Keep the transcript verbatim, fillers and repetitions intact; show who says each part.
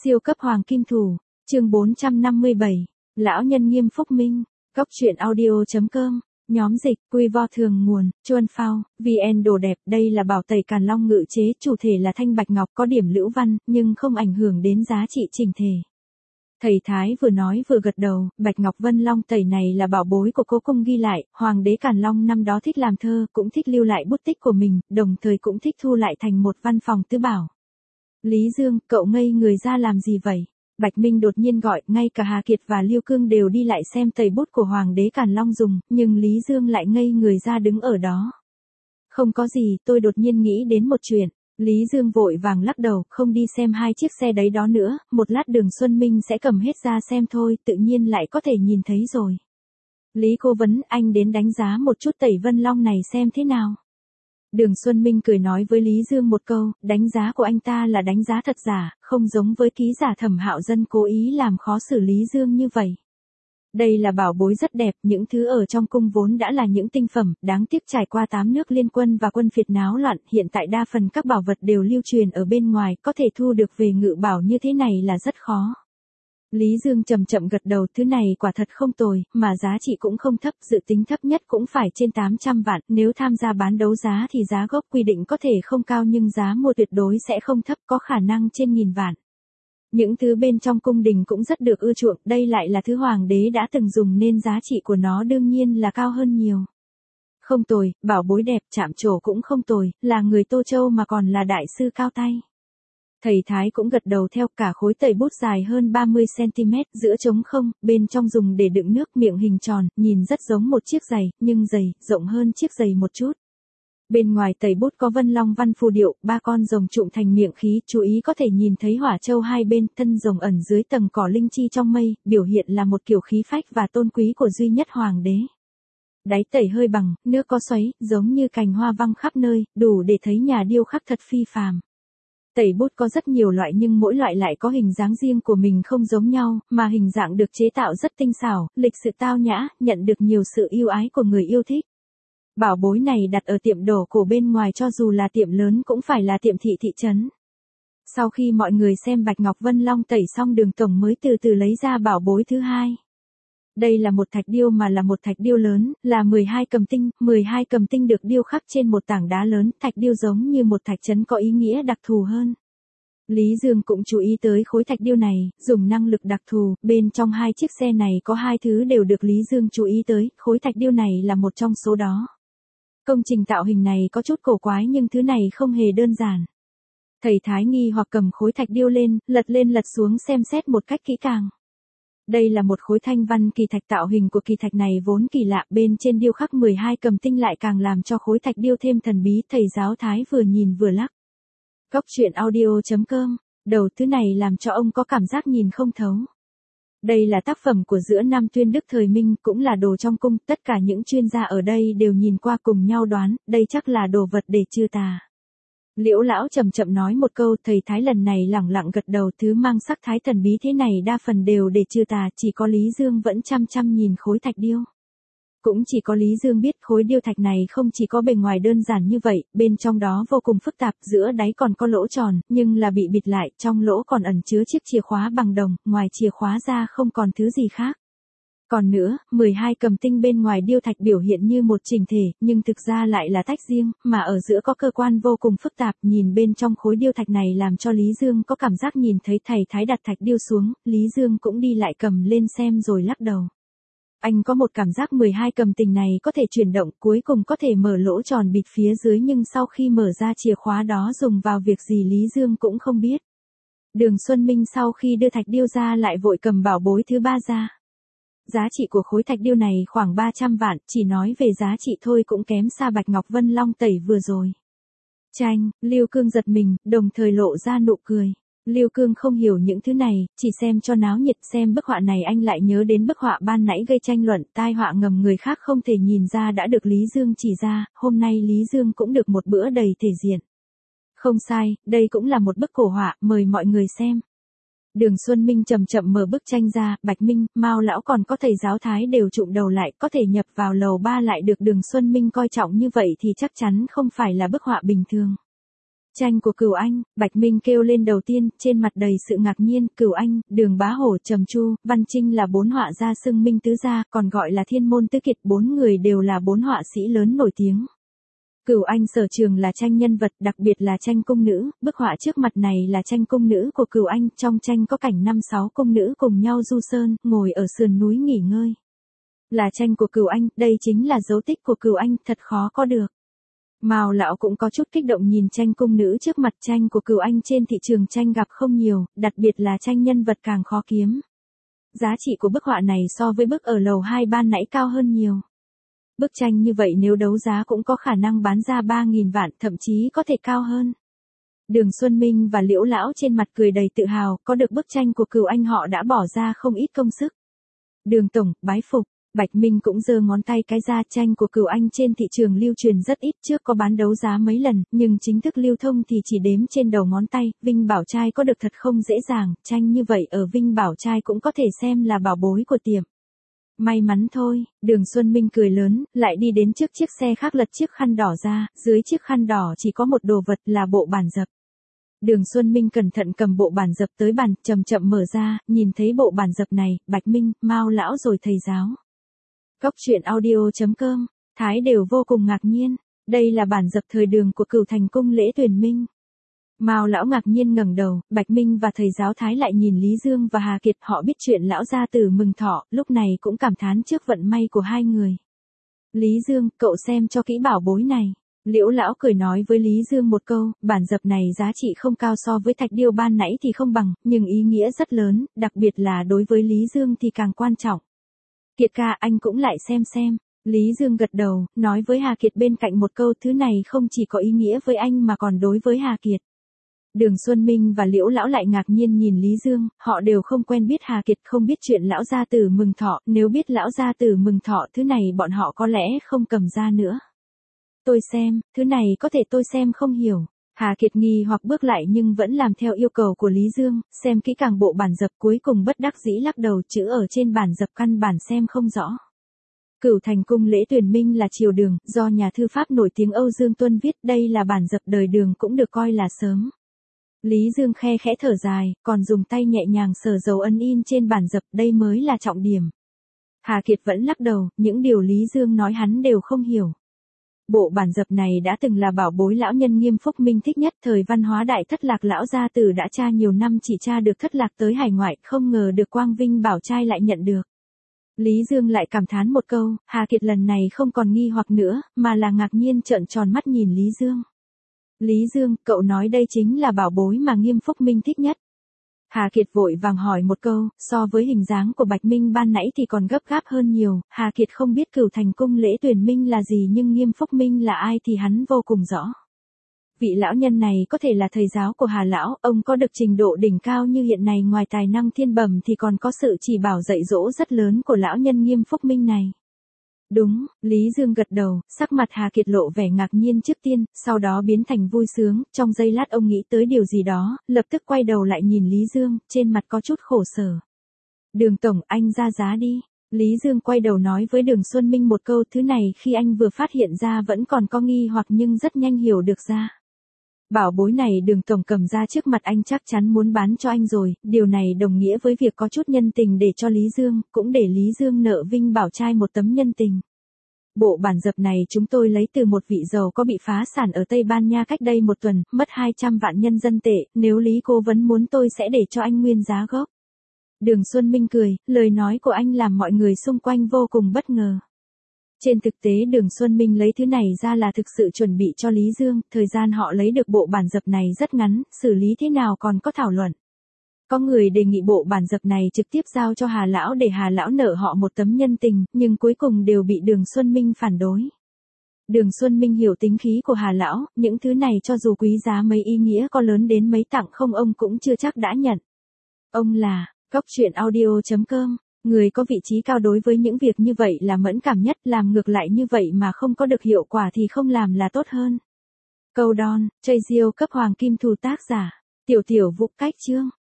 Speaker 1: Siêu cấp hoàng kim thủ, chương bốn trăm năm mươi bảy, lão nhân nghiêm phúc minh, góc truyện audio.com, nhóm dịch, quy vo thường nguồn, chuan phao, vn đồ đẹp, đây là bảo tẩy Càn Long ngự chế, chủ thể là thanh bạch ngọc có điểm lữ văn, nhưng không ảnh hưởng đến giá trị chỉnh thể. Thầy Thái vừa nói vừa gật đầu, bạch ngọc vân long tẩy này là bảo bối của cố cung ghi lại, hoàng đế Càn Long năm đó thích làm thơ, cũng thích lưu lại bút tích của mình, đồng thời cũng thích thu lại thành một văn phòng tứ bảo. Lý Dương, cậu ngây người ra làm gì vậy? Bạch Minh đột nhiên gọi, ngay cả Hà Kiệt và Liêu Cương đều đi lại xem tẩy bút của Hoàng đế Càn Long dùng, nhưng Lý Dương lại ngây người ra đứng ở đó. Không có gì, tôi đột nhiên nghĩ đến một chuyện. Lý Dương vội vàng lắc đầu, không đi xem hai chiếc xe đấy đó nữa, một lát Đường Xuân Minh sẽ cầm hết ra xem thôi, tự nhiên lại có thể nhìn thấy rồi. Lý Cố Vấn, anh đến đánh giá một chút tẩy Vân Long này xem thế nào. Đường Xuân Minh cười nói với Lý Dương một câu, đánh giá của anh ta là đánh giá thật giả, không giống với ký giả Thẩm Hạo Dân cố ý làm khó xử Lý Dương như vậy. Đây là bảo bối rất đẹp, những thứ ở trong cung vốn đã là những tinh phẩm, đáng tiếc trải qua tám nước liên quân và quân phiệt náo loạn, hiện tại đa phần các bảo vật đều lưu truyền ở bên ngoài, có thể thu được về ngự bảo như thế này là rất khó. Lý Dương chậm chậm gật đầu, thứ này quả thật không tồi, mà giá trị cũng không thấp, dự tính thấp nhất cũng phải trên tám trăm vạn, nếu tham gia bán đấu giá thì giá gốc quy định có thể không cao nhưng giá mua tuyệt đối sẽ không thấp, có khả năng trên nghìn vạn. Những thứ bên trong cung đình cũng rất được ưa chuộng, đây lại là thứ hoàng đế đã từng dùng nên giá trị của nó đương nhiên là cao hơn nhiều. Không tồi, bảo bối đẹp, chạm trổ cũng không tồi, là người Tô Châu mà còn là đại sư cao tay. Thầy Thái cũng gật đầu theo, cả khối tẩy bút dài hơn ba mươi xăng-ti-mét, giữa trống không, bên trong dùng để đựng nước, miệng hình tròn, nhìn rất giống một chiếc giày, nhưng giày, rộng hơn chiếc giày một chút. Bên ngoài tẩy bút có vân long văn phù điệu, ba con rồng trụm thành miệng khí, chú ý có thể nhìn thấy hỏa châu hai bên, thân rồng ẩn dưới tầng cỏ linh chi trong mây, biểu hiện là một kiểu khí phách và tôn quý của duy nhất hoàng đế. Đáy tẩy hơi bằng, nước có xoáy, giống như cành hoa văng khắp nơi, đủ để thấy nhà điêu khắc thật phi phàm. Tẩy bút có rất nhiều loại nhưng mỗi loại lại có hình dáng riêng của mình không giống nhau, mà hình dạng được chế tạo rất tinh xảo, lịch sự tao nhã, nhận được nhiều sự yêu ái của người yêu thích. Bảo bối này đặt ở tiệm đồ cổ bên ngoài cho dù là tiệm lớn cũng phải là tiệm thị thị trấn. Sau khi mọi người xem Bạch Ngọc Vân Long tẩy xong, Đường tổng mới từ từ lấy ra bảo bối thứ hai. Đây là một thạch điêu mà là một thạch điêu lớn, là mười hai cầm tinh, mười hai cầm tinh được điêu khắc trên một tảng đá lớn, thạch điêu giống như một thạch trấn có ý nghĩa đặc thù hơn. Lý Dương cũng chú ý tới khối thạch điêu này, dùng năng lực đặc thù, bên trong hai chiếc xe này có hai thứ đều được Lý Dương chú ý tới, khối thạch điêu này là một trong số đó. Công trình tạo hình này có chút cổ quái nhưng thứ này không hề đơn giản. Thầy Thái nghi hoặc cầm khối thạch điêu lên, lật lên lật xuống xem xét một cách kỹ càng. Đây là một khối thanh văn kỳ thạch, tạo hình của kỳ thạch này vốn kỳ lạ, bên trên điêu khắc mười hai cầm tinh lại càng làm cho khối thạch điêu thêm thần bí, thầy giáo Thái vừa nhìn vừa lắc. Góc truyện audio.com, đầu thứ này làm cho ông có cảm giác nhìn không thấu. Đây là tác phẩm của giữa Nam Tuyên Đức thời Minh, cũng là đồ trong cung, tất cả những chuyên gia ở đây đều nhìn qua cùng nhau đoán, đây chắc là đồ vật để trừ tà. Liễu lão chậm chậm nói một câu, thầy Thái lần này lẳng lặng gật đầu, thứ mang sắc thái thần bí thế này đa phần đều để trừ tà, chỉ có Lý Dương vẫn chăm chăm nhìn khối thạch điêu. Cũng chỉ có Lý Dương biết khối điêu thạch này không chỉ có bề ngoài đơn giản như vậy, bên trong đó vô cùng phức tạp, giữa đáy còn có lỗ tròn, nhưng là bị bịt lại, trong lỗ còn ẩn chứa chiếc chìa khóa bằng đồng, ngoài chìa khóa ra không còn thứ gì khác. Còn nữa, mười hai cầm tinh bên ngoài điêu thạch biểu hiện như một chỉnh thể, nhưng thực ra lại là tách riêng, mà ở giữa có cơ quan vô cùng phức tạp, nhìn bên trong khối điêu thạch này làm cho Lý Dương có cảm giác nhìn thấy. Thầy Thái đặt thạch điêu xuống, Lý Dương cũng đi lại cầm lên xem rồi lắc đầu. Anh có một cảm giác mười hai cầm tinh này có thể chuyển động, cuối cùng có thể mở lỗ tròn bịt phía dưới, nhưng sau khi mở ra chìa khóa đó dùng vào việc gì Lý Dương cũng không biết. Đường Xuân Minh sau khi đưa thạch điêu ra lại vội cầm bảo bối thứ ba ra. Giá trị của khối thạch điêu này khoảng ba trăm vạn, chỉ nói về giá trị thôi cũng kém xa Bạch Ngọc Vân Long tẩy vừa rồi. Chanh, Liêu Cương giật mình, đồng thời lộ ra nụ cười. Liêu Cương không hiểu những thứ này, chỉ xem cho náo nhiệt, xem bức họa này anh lại nhớ đến bức họa ban nãy gây tranh luận, tai họa ngầm người khác không thể nhìn ra đã được Lý Dương chỉ ra, hôm nay Lý Dương cũng được một bữa đầy thể diện. Không sai, đây cũng là một bức cổ họa, mời mọi người xem. Đường Xuân Minh chậm chậm mở bức tranh ra, Bạch Minh, Mao lão còn có thầy giáo Thái đều trụm đầu lại, có thể nhập vào lầu ba lại được Đường Xuân Minh coi trọng như vậy thì chắc chắn không phải là bức họa bình thường. Tranh của Cửu Anh, Bạch Minh kêu lên đầu tiên, trên mặt đầy sự ngạc nhiên, Cửu Anh, Đường Bá Hổ, Trầm Chu, Văn Trinh là bốn họa gia xưng minh tứ gia, còn gọi là thiên môn tứ kiệt, bốn người đều là bốn họa sĩ lớn nổi tiếng. Cửu Anh sở trường là tranh nhân vật, đặc biệt là tranh cung nữ, bức họa trước mặt này là tranh cung nữ của Cửu Anh, trong tranh có cảnh năm sáu cung nữ cùng nhau du sơn, ngồi ở sườn núi nghỉ ngơi. Là tranh của Cửu Anh, đây chính là dấu tích của Cửu Anh, thật khó có được. Mao lão cũng có chút kích động nhìn tranh cung nữ trước mặt, tranh của Cửu Anh trên thị trường tranh gặp không nhiều, đặc biệt là tranh nhân vật càng khó kiếm. Giá trị của bức họa này so với bức ở lầu hai ban nãy cao hơn nhiều. Bức tranh như vậy nếu đấu giá cũng có khả năng bán ra ba nghìn vạn, thậm chí có thể cao hơn. Đường Xuân Minh và Liễu lão trên mặt cười đầy tự hào, có được bức tranh của Cửu Anh họ đã bỏ ra không ít công sức. Đường tổng, bái phục. Bạch Minh cũng giơ ngón tay cái ra, tranh của Cửu Anh trên thị trường lưu truyền rất ít, trước có bán đấu giá mấy lần, nhưng chính thức lưu thông thì chỉ đếm trên đầu ngón tay, Vinh Bảo Trai có được thật không dễ dàng, tranh như vậy ở Vinh Bảo Trai cũng có thể xem là bảo bối của tiệm. May mắn thôi, Đường Xuân Minh cười lớn, lại đi đến trước chiếc xe khác lật chiếc khăn đỏ ra, dưới chiếc khăn đỏ chỉ có một đồ vật là bộ bản dập. Đường Xuân Minh cẩn thận cầm bộ bản dập tới bàn, chậm chậm mở ra, nhìn thấy bộ bản dập này, Bạch Minh, Mao lão rồi thầy giáo. Cốc truyện audio chấm com, Thái đều vô cùng ngạc nhiên, đây là bản dập thời Đường của Cửu Thành cung lễ tuyển minh. Mao lão ngạc nhiên ngẩng đầu, Bạch Minh và thầy giáo Thái lại nhìn Lý Dương và Hà Kiệt, họ biết chuyện lão gia tử mừng thọ, lúc này cũng cảm thán trước vận may của hai người. Lý Dương, cậu xem cho kỹ bảo bối này. Liễu lão cười nói với Lý Dương một câu, bản dập này giá trị không cao so với thạch điêu ban nãy thì không bằng, nhưng ý nghĩa rất lớn, đặc biệt là đối với Lý Dương thì càng quan trọng. Kiệt ca, anh cũng lại xem xem. Lý Dương gật đầu, nói với Hà Kiệt bên cạnh một câu, thứ này không chỉ có ý nghĩa với anh mà còn đối với Hà Kiệt. Đường Xuân Minh và Liễu lão lại ngạc nhiên nhìn Lý Dương, họ đều không quen biết Hà Kiệt, không biết chuyện lão gia tử mừng thọ, nếu biết lão gia tử mừng thọ thứ này bọn họ có lẽ không cầm ra nữa. Tôi xem, thứ này có thể tôi xem không hiểu. Hà Kiệt nghi hoặc bước lại nhưng vẫn làm theo yêu cầu của Lý Dương, xem kỹ càng bộ bản dập, cuối cùng bất đắc dĩ lắc đầu, chữ ở trên bản dập căn bản xem không rõ. Cửu Thành cung lễ tuyển minh là triều Đường, do nhà thư pháp nổi tiếng Âu Dương Tuân viết, đây là bản dập đời Đường cũng được coi là sớm. Lý Dương khe khẽ thở dài, còn dùng tay nhẹ nhàng sờ dấu ấn in trên bản dập, đây mới là trọng điểm. Hà Kiệt vẫn lắc đầu, những điều Lý Dương nói hắn đều không hiểu. Bộ bản dập này đã từng là bảo bối lão nhân Nghiêm Phúc Minh thích nhất, thời văn hóa đại thất lạc lão gia tử đã tra nhiều năm chỉ tra được thất lạc tới hải ngoại, không ngờ được Quang Vinh Bảo Trai lại nhận được. Lý Dương lại cảm thán một câu, Hà Kiệt lần này không còn nghi hoặc nữa, mà là ngạc nhiên trợn tròn mắt nhìn Lý Dương. Lý Dương, cậu nói đây chính là bảo bối mà Nghiêm Phúc Minh thích nhất. Hà Kiệt vội vàng hỏi một câu, so với hình dáng của Bạch Minh ban nãy thì còn gấp gáp hơn nhiều, Hà Kiệt không biết Cửu Thành cung lễ tuyển minh là gì nhưng Nghiêm Phúc Minh là ai thì hắn vô cùng rõ. Vị lão nhân này có thể là thầy giáo của Hà lão, ông có được trình độ đỉnh cao như hiện nay, ngoài tài năng thiên bẩm thì còn có sự chỉ bảo dạy dỗ rất lớn của lão nhân Nghiêm Phúc Minh này. Đúng, Lý Dương gật đầu, sắc mặt Hà Kiệt lộ vẻ ngạc nhiên trước tiên, sau đó biến thành vui sướng, trong giây lát ông nghĩ tới điều gì đó, lập tức quay đầu lại nhìn Lý Dương, trên mặt có chút khổ sở. Đường tổng, anh ra giá đi. Lý Dương quay đầu nói với Đường Xuân Minh một câu, thứ này khi anh vừa phát hiện ra vẫn còn có nghi hoặc nhưng rất nhanh hiểu được ra. Bảo bối này Đường tổng cầm ra trước mặt anh chắc chắn muốn bán cho anh rồi, điều này đồng nghĩa với việc có chút nhân tình để cho Lý Dương, cũng để Lý Dương nợ Vinh Bảo Trai một tấm nhân tình. Bộ bản dập này chúng tôi lấy từ một vị giàu có bị phá sản ở Tây Ban Nha cách đây một tuần, mất hai trăm vạn nhân dân tệ, nếu Lý cố vấn muốn tôi sẽ để cho anh nguyên giá gốc. Đường Xuân Minh cười, lời nói của anh làm mọi người xung quanh vô cùng bất ngờ. Trên thực tế Đường Xuân Minh lấy thứ này ra là thực sự chuẩn bị cho Lý Dương, thời gian họ lấy được bộ bản dập này rất ngắn, xử lý thế nào còn có thảo luận. Có người đề nghị bộ bản dập này trực tiếp giao cho Hà lão để Hà lão nợ họ một tấm nhân tình, nhưng cuối cùng đều bị Đường Xuân Minh phản đối. Đường Xuân Minh hiểu tính khí của Hà lão, những thứ này cho dù quý giá mấy, ý nghĩa có lớn đến mấy tặng không ông cũng chưa chắc đã nhận. Ông là, cốc truyện audio chấm com. Người có vị trí cao đối với những việc như vậy là mẫn cảm nhất, làm ngược lại như vậy mà không có được hiệu quả thì không làm là tốt hơn. Câu đon, chơi diêu cấp hoàng kim thù tác giả, tiểu tiểu vũ cách chương.